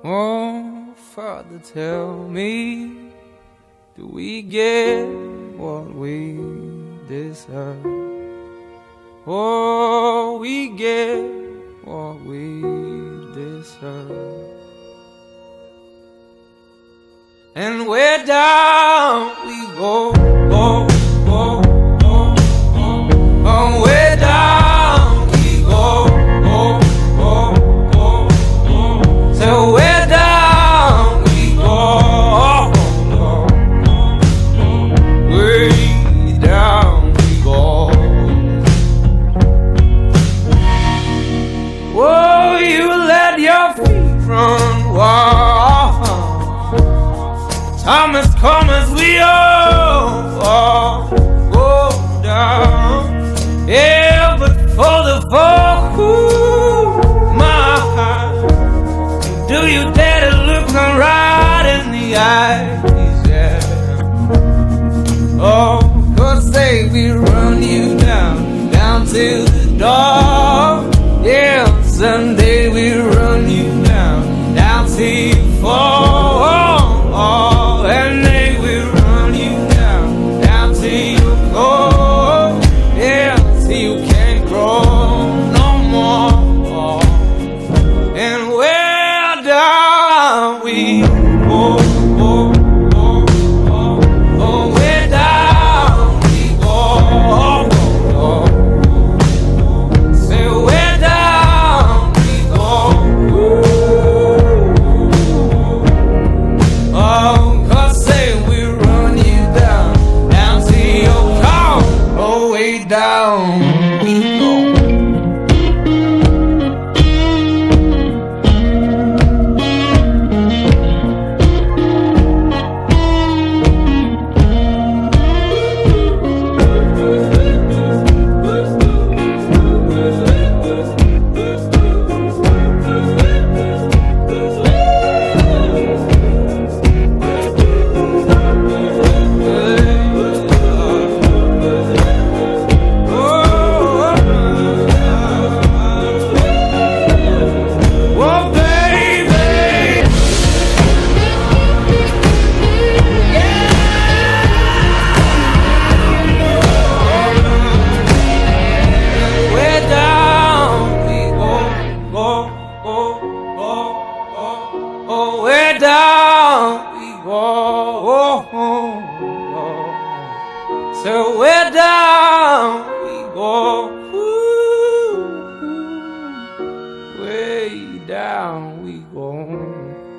Oh, Father, tell me, do we get what we deserve? Oh, we get what we deserve. And where down we go, oh, oh, oh, oh, oh, where down we go, oh, oh, oh, oh, so where down we go, oh, oh, oh, way down we go. Oh, you let your feet run wild. Time has come as we all go down. Yeah, but for the fall, my heart, do you dare to look me right in the eyes? Yeah. Oh, 'cause say we run you down, down to the door. Yeah, someday we run you down, down till you fall. And they will run you down, down till you go. Yeah, till you can't grow no more. And where down we go, oh, oh, oh, oh, where down we go, oh, oh, oh. Say where down we go, oh. Down we go. Oh, where down we go, oh, oh, oh. So where down we go, ooh, way down we go.